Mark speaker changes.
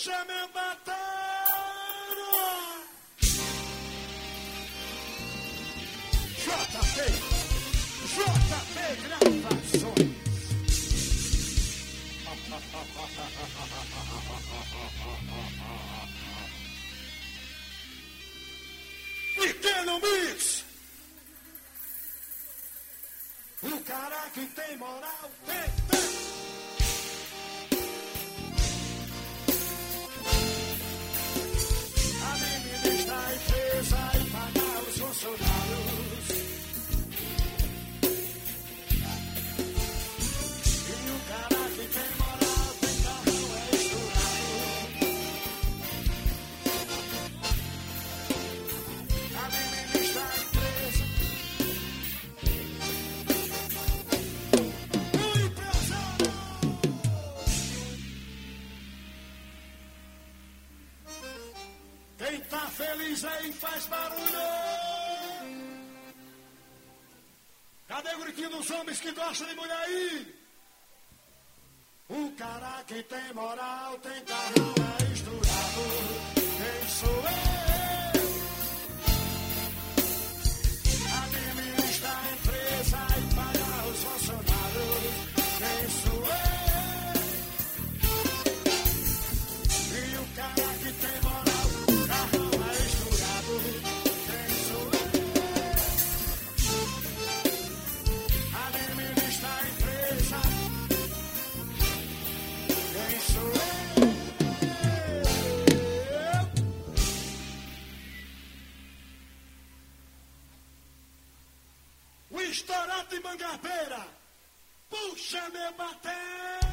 Speaker 1: Puxa meu bateiro! JP Gravações. Pequeno Mix. O cara que tem moral tem. Administrar a empresa e pagar os funcionários. E o cara que tem moral tem carro é estourado. Administrar a empresa. O empresário. Quem tá feliz aí faz barulho. Cadê o gritinho dos homens que gostam de mulher aí? O cara que tem moral tem carro é estourado. Quem sou eu? Administrar a empresa e pagar os funcionários. Quem sou eu? E o cara que tem moral, carro é estourado. Quem sou eu? Administrar a empresa. Quem sou eu? O estourado de Mangabeira. Puxa meu bater.